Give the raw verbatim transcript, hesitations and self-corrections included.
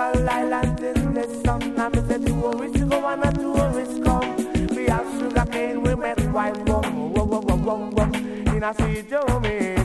tropical island in the sun. And me say tourists go and a tourist come. We have sugar cane, we make wine rum, rum, rum, rum, rum, in a sweet Jamaica.